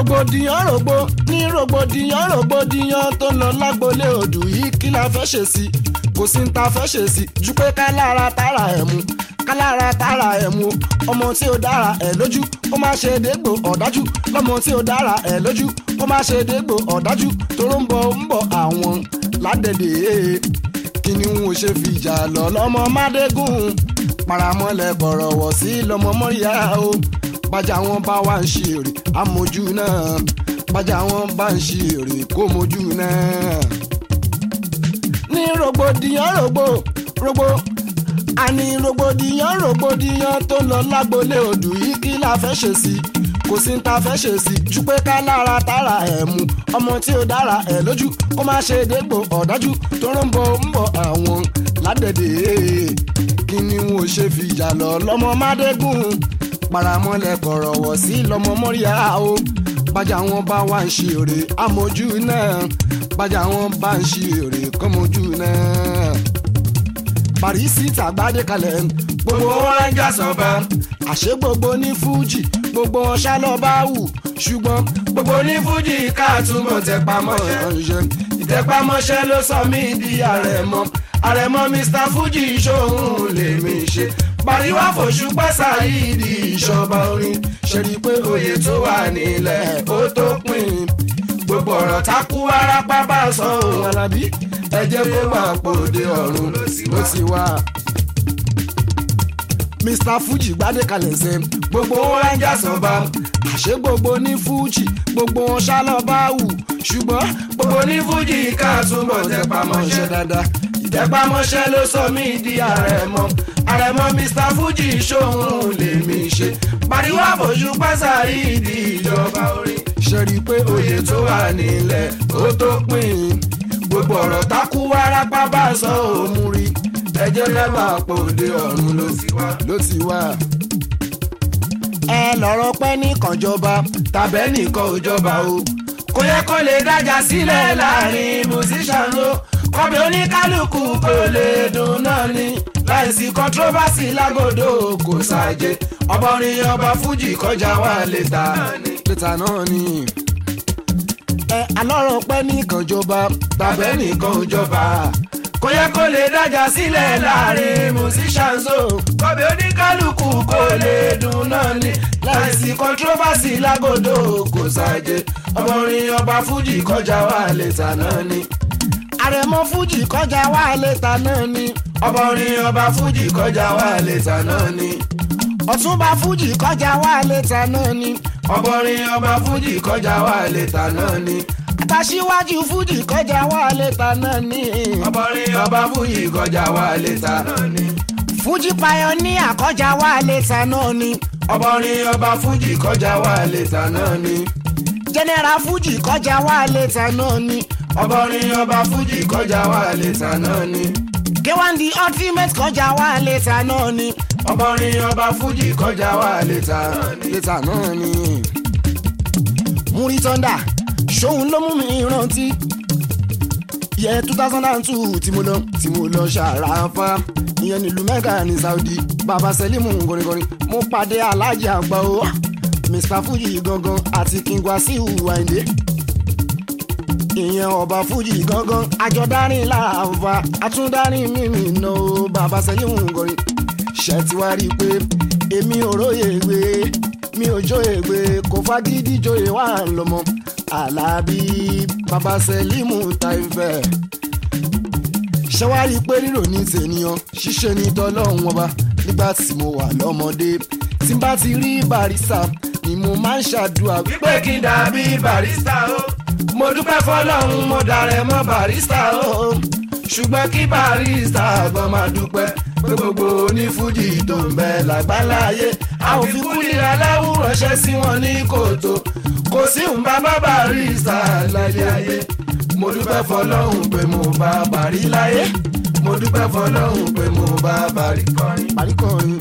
rògbòdìyàn tó ń lọ lágbolé odù yìí kí la fẹ́ ṣe sí kò sí ní ta fẹ́ ṣe sí ju pé ká lára tára ẹ̀ mu ọmọ tí ó dára ẹ̀ lójú ó má ṣe dégbò ọ̀dájú lọ́mọ tí ó dára ẹ̀ lójú ó má ṣe dégbò ọ̀dájú toró ń bọ̀ àwọn ládẹ́dẹ́ kí ni wọn ò ṣe fi ìjà lọ lọ́mọ mádégún paramọ́lẹ̀ bọ̀rọ̀wọ̀ sí lọ́mọ mọ́ríyá o bájà wọn bá wá ń ṣe èrè amójú náà bájà wọn bá ń ṣe èrè kó mójú náà. ní rògbòdìyàn àní rògbòdìyàn tó ń lọ lágbolé odù yìí kí la fẹ́ ṣe sí kò sí ní ta fẹ́ ṣe sí ju pé ká lára tára ẹ̀ mu ọmọ tí ó dára ẹ̀ lójú kó má ṣe dégbò ọ̀dájú tó ń bọ̀ àwọn ládẹ́dẹ́ kí ni wọn ò ṣe fi ìjà lọ lọ́mọ mádégún paramọ́lẹ̀ kọ̀rọ̀wọ̀ sí lọ́mọ mọ́ríyá o bájà wọn bá wá ń ṣe èrè amójú náà bájà wọn bá ń ṣe èrè kọ́mójú náà. Parísì tàgbádé kalẹ̀ gbogbo wọn ń jà sọ́ba àṣé gbogbo ní fújì gbogbo wọn ṣá lọ bá wù ṣùgbọ́n gbogbo ní fújì ká túbọ̀ tẹpamọ́ṣẹ́ ìtẹpamọ́ṣẹ́ ló sọ mí di àrẹ̀mọ Mr. Fuji ṣòun lèmi ṣe pariwo fòṣùpá Saheed ìṣọba orin ṣe rí i pé oyè tó wà nílẹ̀ ó tó pin gbogbo ọ̀rọ̀ takú arápá bá sọ òun Alábí ẹ jẹ́ kó máa pòde ọ̀run ló sì wá. Mr. Fuji gbádé kalẹ̀ ṣe gbogbo wọn ń jà sọ́ba àṣé gbogbo ní Fuji gbogbo wọn ṣá lọ bá wù ṣùgbọ́n gbogbo ní Fuji ká túbọ̀ tẹpamọ́ṣẹ́ dáadáa ìtẹpamọ́ṣẹ́ ló sọ mí di àrẹ̀mọ Mr. Fuji ṣòun lèmi ṣe pariwo àfòṣùpá Saheed ìjọba orin ṣe rí i pé oyè tó wà nílẹ̀ ó tó pin gbogbo ọ̀rọ̀ takú wárápá bá sọ òun rí ẹjẹ́ lẹ́bà pòde ọ̀run ló ti wá. ẹ lọ́rọ̀ pẹ́ nìkan jọba tàbẹ́ nìkan ò jọba o kò yẹ kó lè dájà sílẹ̀ láàrin musician o kọ́bí oníkálukú kò lè dùn náà ni láìsí controversy lágòdò kò ṣàjẹ́ ọbọ̀rin ọba Fuji kọjá wà létà náà ni. ẹ alọ́rọ̀ pẹ́ nìkan jọba tàbẹ́ nìkan ò jọba kò yẹ kó lè dájà sílẹ̀ láàrin musicians o kọ́bí oníkálukú kò lè dùn náà ni láìsí controversy lágòdò kò ṣàjẹ́ ọbọ̀rin ọba Fuji kọjá wà létà náà ni. àrẹ̀mọ Fuji kọjá wà létà náà ni. ọbọ̀rin ọba Fuji kọjá wà létà náà ni. ọ̀túnba Fuji kọjá wà létà náà ni. ọbọ̀rin ọba Fuji kọjá wà létà náà ni. àtàṣíwájú Fuji kọjá wà létà náà ni. ọbọ̀rin ọba Fuji kọjá wà létà náà ni. Fuji pioneer kọjá wà létà náà ni. ọbọ̀rin ọba Fuji kọjá wà létà náà ni. General Fuji kọjá wà létà náà ni. ọbọ̀rin ọba Fuji kọjá wà létà náà ni. K1 the ultimate kọjá wà létà náà ni. ọbọ̀rin ọba Fuji kọjá wà létà náà ni. Muri Thunder ṣóun ló mú mi rántí yẹ 2002 tí mo lọ ṣàràfà ìyẹn nílùú Mẹ́kà ní Saudi bàbá Sẹ́límù gọrin mo pàdé aláàjì àgbà o Mr. Fuji gangan àti King Wasiu Ayinde ìyẹn ọba Fuji gangan àjọdárin láàfà àtúndárin mímì náà o bàbá Sẹ́límù gọrin ṣe ti wá rí i pé èmi ò róye ìwé mi ò jóye ìwé kò fagídí jóye wà lọ́mọ Alábí bàbá Sẹ́límù Taifẹ̀ ṣe wá rí i pé rírò ní tènìyàn ṣíṣe ní tọ́lọ́hún ọba nígbà tí mo wà lọ́mọdé tí n bá ti rí Barrister ni mo máa ń ṣàdúrà wípé kí n dàbí Barrister o mo dúpẹ́ fọlọ́hún mo dàrẹ́ mọ́ Barrister o ṣùgbọ́n kí Barrister gan máa dúpẹ́ pé gbogbo onífújì tó ń bẹ lágbàláyé àwọn fi kúlìrà láwùránṣẹ́ sí wọn ní kòtò kò sí ń bá Barrister láyé ayé mo dúpẹ́ fọlọ́hún pé mo bá Barry láyé mo dúpẹ́ fọlọ́hún pé mo bá Barry kọrin.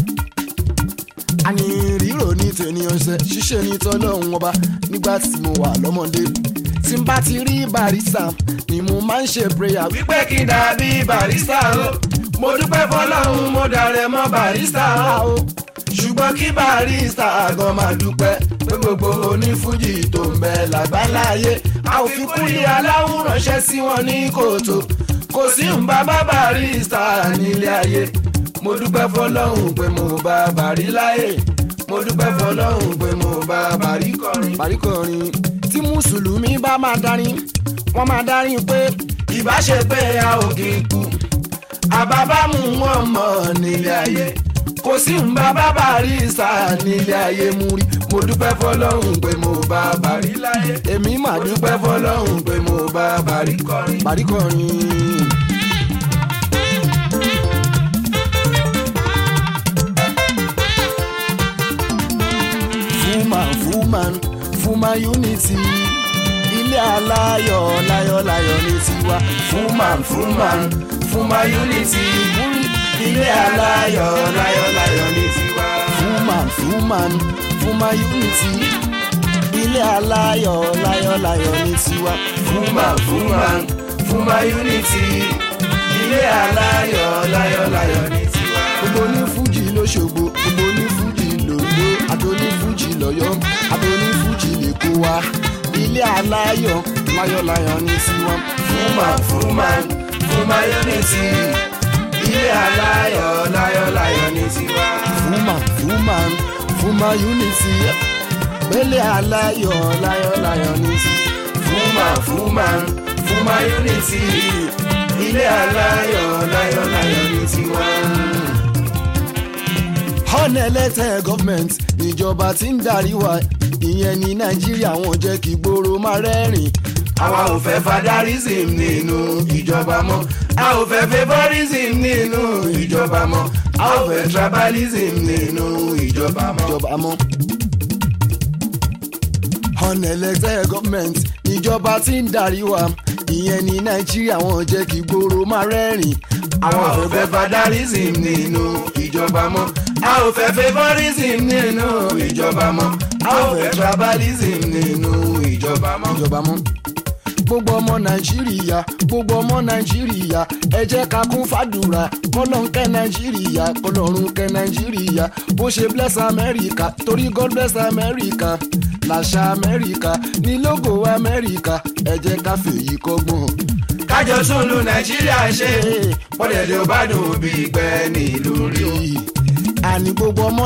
àní rírò ní tènìyàn ṣiṣẹ́ ní tọ́lọ́hún ọba nígbà tí mo wà lọ́mọdé tí n bá ti rí Barrister ni mo máa ń ṣe prayer wípé kí n dàbí Barrister o mo dúpẹ́ fọlọ́hún mo dàrẹ́ mọ́ Barrister o ṣùgbọ́n kí Barrister gan máa dúpẹ́ pé gbogbo onífújì tó ń bẹ lágbàláyé a ò fi kúlẹ̀ aláwọ̀ ránṣẹ́ sí wọn ní kòtò kò sí ń bá Barrister nílé ayé mo dúpẹ́ fọlọ́hún pé mo bá Bàrí láyé mo dúpẹ́ fọlọ́hún pé mo bá Bàrí kọrin tí mùsùlùmí bá máa darin wọ́n máa darin pé ìbáṣe pé a ò kì í kú àbábámu wọn mọ̀ nílé ayé kò sí ń bá Barrister nílé ayé mú rí mo dúpẹ́ fọlọ́hún pé mo bá Bàrí láyé èmi mà dúpẹ́ fọlọ́hún pé mo bá Bàrí kọrin. Fuma unity ilé aláyọ̀ láyọ̀ ní tiwa. Fuma unity ilé aláyọ̀ láyọ̀ ní tiwa. Fuma unity ilé aláyọ̀ láyọ̀ ní tiwa. Fuma unity ilé aláyọ̀ láyọ̀ ní tiwa. Gbogbo ní fújì lóṣogbo gbogbo ní fújì lòdó àtòní fújì lọ́yọ́ àtòní fújì lèkó wa ilé aláyọ̀ láyọ̀ ní tiwa. Fuma unity ilé aláyọ̀ láyọ̀ ní tiwa. Fuma unity ilé aláyọ̀ láyọ̀ ní tiwa. Fuma unity ilé aláyọ̀ láyọ̀ ní tiwa. Unelected government ìjọba tí ń darí wa ìyẹn ní Nàìjíríà wọn jẹ́ kí gbòòrò máa rẹ́rìn. àwa ò fẹ́ fadarism nínú ìjọba mọ́ a ò fẹ́ favorism nínú ìjọba mọ́ a ò fẹ́ tribalism nínú ìjọba mọ́. Unelected government ìjọba tí ń darí wa ìyẹn ní Nàìjíríà wọn jẹ́ kí gbòòrò máa rẹ́rìn. àwa ò fẹ́ fadarism nínú ìjọba mọ́ a ò fẹ́ favorism nínú ìjọba mọ́ a ò fẹ́ tribalism nínú ìjọba mọ́. Gbogbo ọmọ Nàìjíríà ẹ jẹ́ ká kún fàdúrà kọ́lọ́run kẹ́ Nàìjíríà kọ́lọ́run kẹ́ Nàìjíríà bó ṣe bless America torí God bless America làṣà America ní logo America ẹ jẹ́ ká fèyí kọ́gbọ́n. kájọ tún lu Nàìjíríà ṣe pọ́lẹ́dẹ̀ ò bá dùn bí gbẹ́ nílùú rí. àní gbogbo ọmọ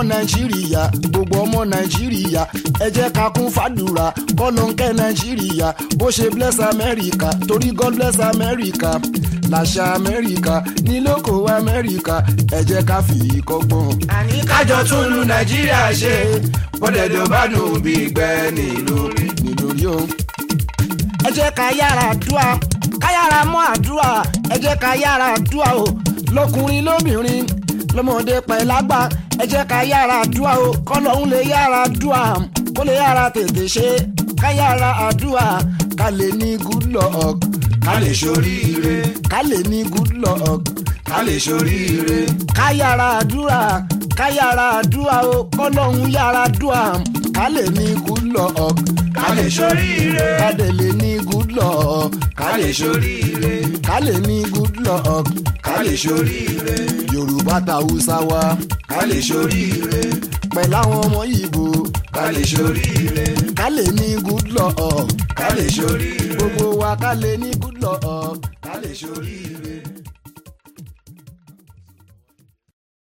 Nàìjíríà ẹ jẹ́ ká kún fàdúrà kọ́lọ́run kẹ́ Nàìjíríà bó ṣe bless America torí God bless America làṣà America ní logo America ẹ jẹ́ ká fi kọ́gbọ́n. àní kájọ tún lu Nàìjíríà ṣe bọ́dẹ̀dẹ̀ bá dùn bí gbẹ́ nílùú rí o. ẹ jẹ́ ká yára àdúrà ká yára mọ́ àdúrà ẹ jẹ́ ká yára àdúrà o lọ́kùnrin lóbìnrin lọ́mọdé pẹ̀ lágbà ẹ jẹ́ ká yára àdúrà o kọ́lọ́hún lè yára àdúrà kó lè yára tètè ṣe ká yára àdúrà ká lè ní good luck ká lè ṣoríire ká lè ní good luck ká lè ṣoríire ká yára àdúrà o kọ́lọ́hún yára àdúrà ká lè ní good luck ká lè ṣoríire ká lè ní good luck ká lè ṣoríire ká lè ní good luck ká lè ṣoríire Yorùbá tàwùsà wa ká lè ṣoríire pẹ̀lú àwọn ọmọ Ìgbò ká lè ṣoríire ká lè ní good luck ká lè ṣoríire gbogbo wa ká lè ní good luck ká lè ṣoríire.